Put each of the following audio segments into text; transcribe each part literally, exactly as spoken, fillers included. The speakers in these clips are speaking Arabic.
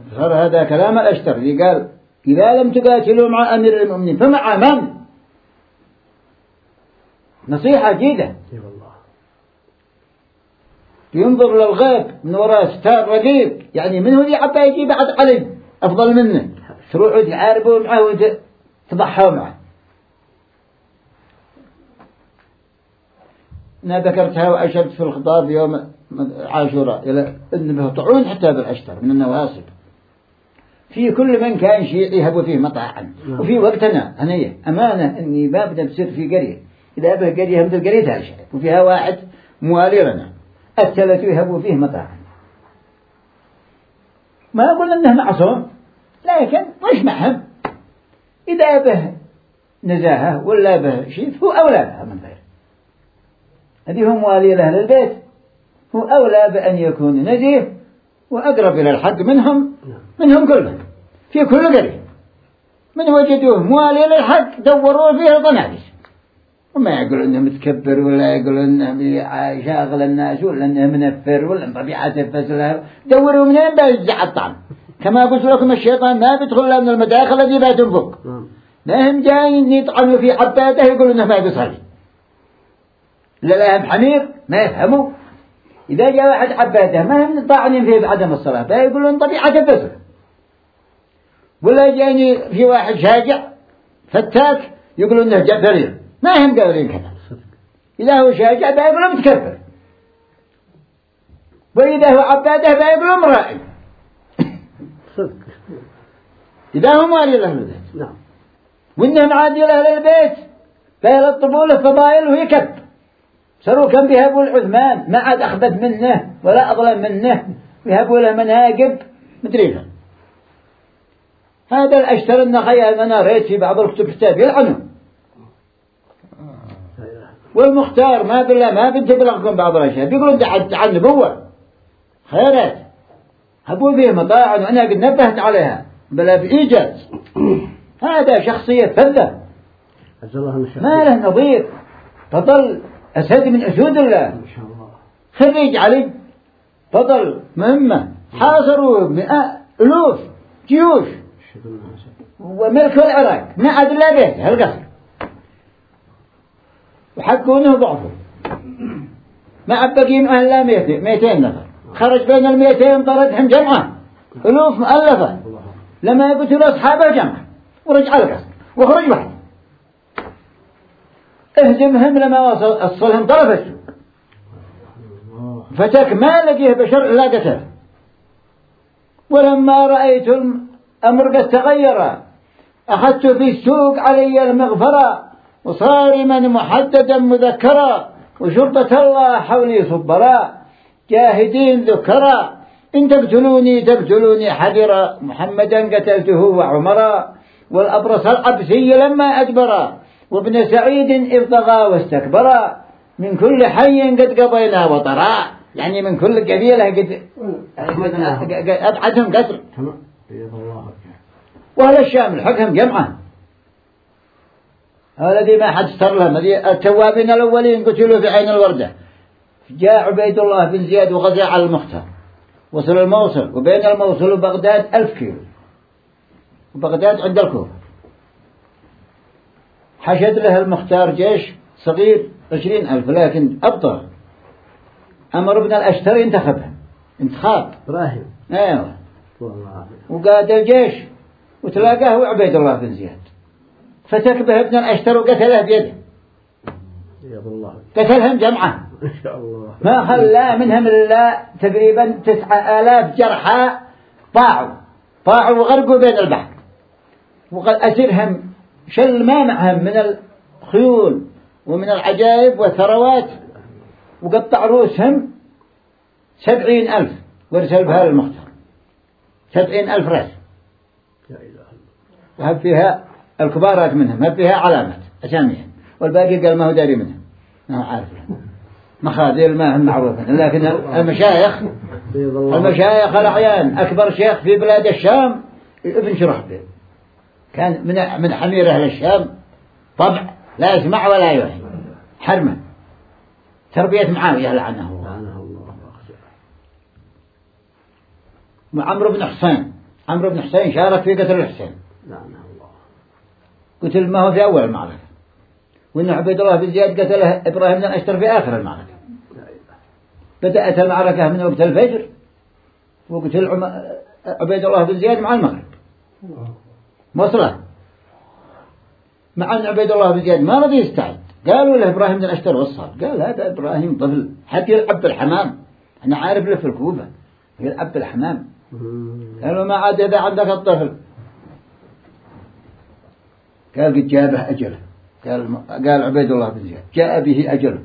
صار هذا كلام الأشتر اللي قال إذا لم تقاتلوا مع أمير المؤمنين فمع من؟ نصيحة جيدة. ينظر للغيب من وراء ستار رقيب، يعني من هو اللي عبا يجي بعد علي أفضل منه، تروحوا تعاربوا معه وتضحوا معه. أنا ذكرتها وأشرت في الخطاب يوم عاشوراء إلى أنه طعون حتى بالأشتر من النواصب في كل من كان شيعي يهبوا فيه مطاعا. وفي وقتنا هنية أمانة أني ما بدنا بصير في قرية إذا به قرية مثل قرية هالشيء وفيها واحد موالي لنا الثلاث يهبوا فيه مطاعا. ما أقول أنه معصوم لكن مش معهم، إذا به نزاهة ولا به شيء هو أولى بها من غير هذه هم موالي لأهل البيت، هو أولى بأن يكون نزيه وأقرب إلى الحق منهم منهم كلهم في كل قرية. من وجدوه موالي للحق دوروا فيه الطنابس، وما يقولوا إنه متكبر ولا يقولوا إنه شاغل الناس ولا إنه منفر ولا طبيعته فسلها، دوروا منين بيجزع الطعم. كما قلت لكم الشيطان ما بيدخل من المداخل التي لا تنفق، لا هم جايين يطعنوا في عباده يقولوا إنه ما بيصلي، لا لهم حمير ما يفهموا. إذا جاء واحد عباده ما هم طاعنين فيه بعدم الصلاة فيقولون طبيعته فسلها. ولا جاني في واحد شاجع فتاك يقولون إنه جبريل، ما هم قادرين كذا. إذا هو شاجع بيقولون متكبر، وإذا هو عباده بيقولون مرائي. إذا هو مالي له البيت نعم، وإنهم عادي له البيت فيلطبوا له فضائل ويكب. صاروا كم بيهبوا العثمان ما عاد أخبث منه ولا أظلم منه، بيهبوا له مناقب مدريها. هذا الأشتر النخيل أنا رأيت في بعض الكتب كتاب يلعنه. والمختار ما بالله ما بنتبلغكم بعض الأشياء بيقولون ده عن نبوة خيرات هبوا فيه مطاعا وأنا قد نبهت عليها بلا بإيجاز. هذا شخصية فذة ما له نظير، فضل أسد من أسود الله خريج علي، فضل مهمة حاصروا مئة ألوف جيوش وملكوا العراق ما عاد لا بيت هالقصر وحقونه ضعفه ما عاد بقي أهل لا مئتين نفر. خرج بين المئتين طردهم جمعة ألوف مؤلفة لما يقتلوا أصحابه جمعة ورجع القصر وخرج واحد اهزمهم لما وصل أصلهم طرف السوق فتك ما لقيه بشر إلا قتل. ولما رأيت الأمر قد تغير أخذت في السوق علي المغفرة وصارما محددا مذكرا وشرطة الله حولي صبرا جاهدين ذكرا إن تقتلوني تقتلوني حذرا محمدا قتلته وعمرا والأبرص العبسي لما أدبرا وابن سعيد إذ طغى واستكبرا من كل حي قد قضينا وطرا، يعني من كل قبيلة قد أبعدهم قتل. وأهل الشام الحكم جمعة الذي ما حد استر لهم التوابين الأولين قتلوا في عين الوردة. جاء عبيد الله بن زياد وغزا على المختار وصل الموصل وبين الموصل وبغداد ألف كيلو وبغداد عند الكوفة. حشد له المختار جيش صغير عشرين ألف لكن أبطأ. عمرو بن الأشتر انتخبهم انتخاب إبراهيم ايوه وقاد الجيش وتلاقاه عبيد الله بن زياد فتكبه ابن الأشتر وقتله بيده قتلهم جمعة ما خلى منهم إلا تقريبا تسعة آلاف جرحى طاعوا طاعوا وغرقوا بين البحر وقد أسرهم شل ما معهم من الخيول ومن العجائب والثروات وقطع رؤوسهم سبعين ألف وارسل بها للمختار سبعين ألف رأس وهب فيها الكبارات منهم هب فيها علامات أساميها والباقي قال ما هو داري منهم ما هو عارف مخاذيل ما هم معروفين. لكن المشايخ المشايخ الأعيان أكبر شيخ في بلاد الشام ابن شرحبيل كان من من حمير أهل الشام طبع لا يسمع ولا يوحي حرمة تربية معاوية لعنه الله. وعمرو بن حسين عمرو بن حسين شارك في قتل الحسين، لعنه الله. قتل ما هو في أول المعركة، وإن عبيد الله بن زياد قتله إبراهيم بن الأشتر في آخر المعركة. بدأت المعركة من وقت الفجر، وقتل عبيد الله بن زياد مع المغرب مصلة، مع أن عبيد الله بن زياد ما رضي يستعد. قالوا له إبراهيم بن الأشتر وصل، قال هذا إبراهيم طفل حتى يلعب بالحمام، أنا عارف له في الكوفة يلعب بالحمام. قالوا ما عاد إذا عندك الطفل. قال قد جابه أجله. قال قال عبيد الله بن زياد جاء به أجله.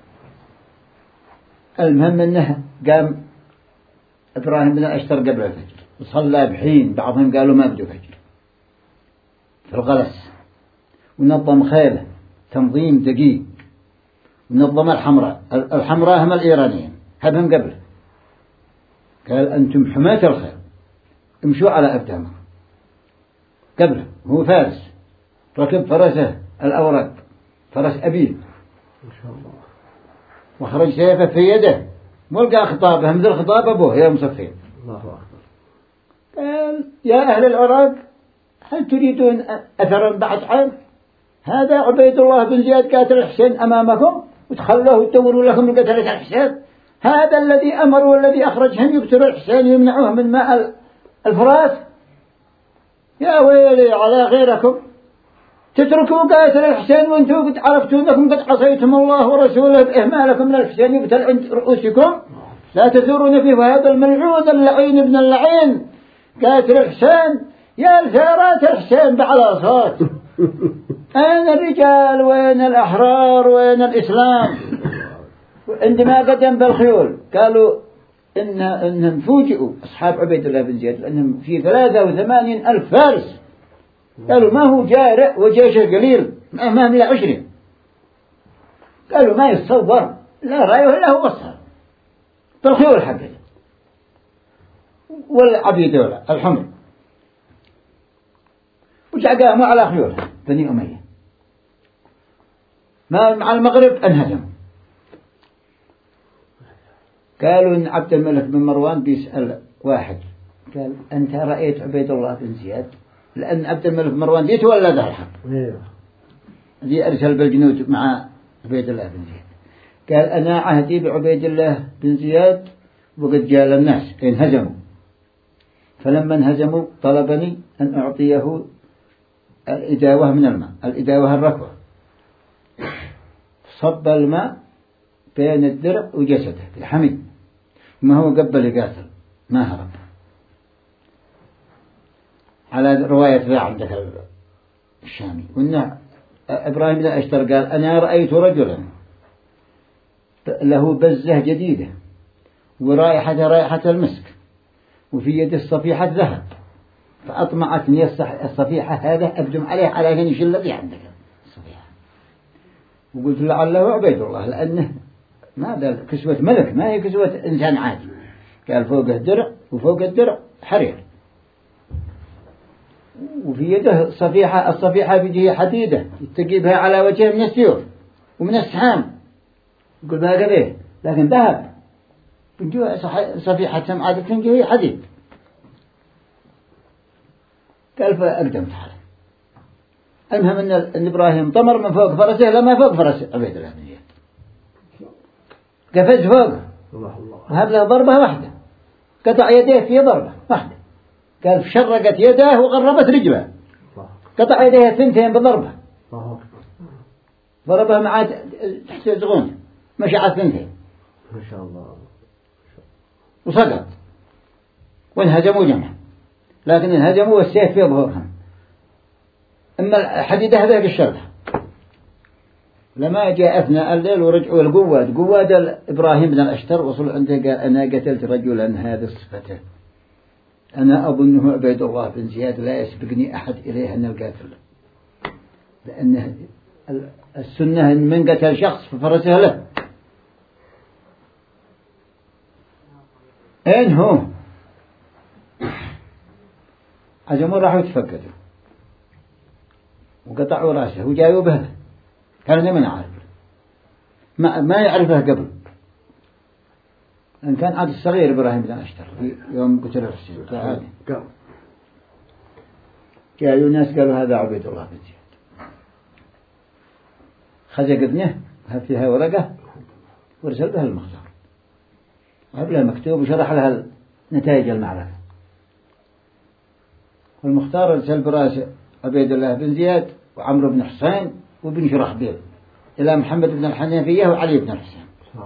المهم أنه قام إبراهيم بن الأشتر قبل الفجر وصلى بحين، بعضهم قالوا ما بده فجر، في الغلس، ونظم خيله تنظيم دقيق، ونظم الحمراء. الحمراء هم الإيرانيين هبهم قبله. قال أنتم حماة الخيل امشوا على أبدامكم قبله. هو فارس ركب فرسه الأورق، فرس أبيه ما شاء الله، وخرج سيفه في يده، ملقى خطابه مثل خطاب أبوه يا مصفين. الله أكبر. قال يا أهل العراق هل تريدون أثرا بعد عام؟ هذا عبيد الله بن زياد قاتل الحسين أمامكم وتخلوه وتدوروا لكم قتلة الحسين. هذا الذي أمر والذي أخرجهم يقتلوا الحسين ويمنعوه من ماء الفرات. يا ويلي على غيركم، تتركوا قاتل الحسين وانتم قد عرفتوا أنكم قد عصيتم الله ورسوله بإهمالكم للحسين يقتل عند رؤوسكم. لا تزورون فيه وهذا الملعون اللعين ابن اللعين قاتل الحسين. يا الثارات الحسين بعلى صوت. أين الرجال وين الأحرار وين الإسلام؟ عندما قدم بالخيول قالوا إن إنهم فوجئوا أصحاب عبيد الله بن زياد لأنهم في ثلاثة وثمانين ألف فارس. قالوا ما هو جارع وجيش قليل ما هم إلى عشرين. قالوا ما يتصور لا رأيه إلا هو بصر بالخيول حقه والعبيد الحمر، وقاموا على خيولها بني أمية. ما مع المغرب انهزموا. قالوا إن عبد الملك بن مروان بيسأل واحد قال أنت رأيت عبيد الله بن زياد؟ لأن عبد الملك بن مروان دي تولد الحرب دي أرسل بالجنود مع عبيد الله بن زياد. قال أنا عهدي بعبيد الله بن زياد وقد جال الناس انهزموا، فلما انهزموا طلبني أن أعطيه الإداوة من الماء، الإداوة الركوة. صب الماء بين الدرع وجسده الحمي، ما هو قبل يقاتل ما هرب. على رواية ذا عندك الشامي. وإن إبراهيم بن الأشتر قال أنا رأيت رجلا له بزة جديدة ورائحة رائحة المسك وفي يد الصفيحة ذهب، فأطمعتني الصفيحة هذا أبدم عليه على هنش الذي عندك الصفيحة. وقلت لعله عبيد الله لأنه ماذا كسوة ملك ما هي كسوة إنسان عادي. قال فوق الدرع وفوق الدرع حرير، وفي يده صفيحة، الصفيحة بيجي حديدة يتقي بها على وجهه من السيوف ومن السحام. يقول بها قبيه لكن ذهب بنجوها صفيحة عادة تنجي حديد. قال فأقدمت عليه. المهم أن, أن إبراهيم طمر من فوق فرسه لما فوق فرس عبيد الله بن زياد، قفز فوقه وهب له ضربة واحدة، قطع يديه في ضربة واحدة. قال شرقت يداه وغربت رجله، قطع يديه ثنتين بضربة، ضربها مع تحت الزغون مشى على الثنتين ما شاء الله وسقط وانهزموا جمعا. لكن انهزموا والسيف في ظهورهم، أما الحديدة هذا الشرح. لما جاء أثناء الليل ورجعوا القواد قواد إبراهيم بن الأشتر وصل عنده قال أنا قتلت رجلا هذه صفته، أنا أظنه عبيد الله بن زياد لا يسبقني أحد إليه أن القاتل، لأن السنة إن من قتل شخص ففرسه له. أين هو؟ عزموا راحوا يتفقدوا وقطعوا رأسه وجايوا به. كان من عارف ما, ما يعرفه قبل، أن كان عاد الصغير إبراهيم بن أشتر في يوم قتل الحسين. جاءوا ناس قالوا هذا عبيد الله بن زياد، خزق ابنه فيها ورقة ورسل بها المختار، وقبلها مكتوب وشرح لها نتائج المعركة. والمختار ارسل براس عبيد الله بن زياد وعمرو بن حسين وابن شرحبيل إلى محمد بن الحنفية وعلي بن الحسين.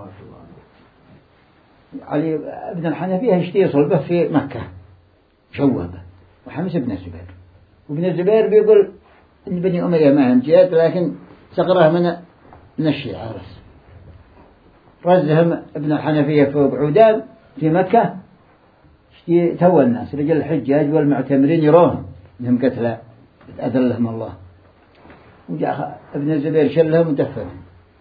علي بن الحنفية يشتي صلبه في مكة شوبه، وحمس بن الزبير، وابن الزبير بيقول إن بني أمية ما هم جياد لكن صغره من من الشيعة بس. رزهم ابن الحنفية فوق عودان في مكة، اشتي تو الناس رجال الحجاج والمعتمرين يروهم انهم قتلى أذلهم الله، وجاء ابن الزبير شلهم ودفنهم.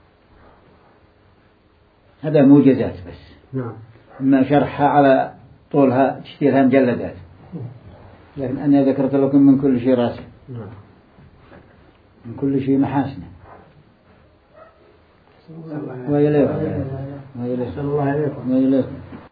هذا موجزات بس، نعم. ما شرحها على طولها تشتي لها مجلدات، لكن أنا ذكرت لكم من كل شيء راسه، نعم. من كل شيء محاسنه. ويليه ويليه صلى الله عليه وسلم. ويليه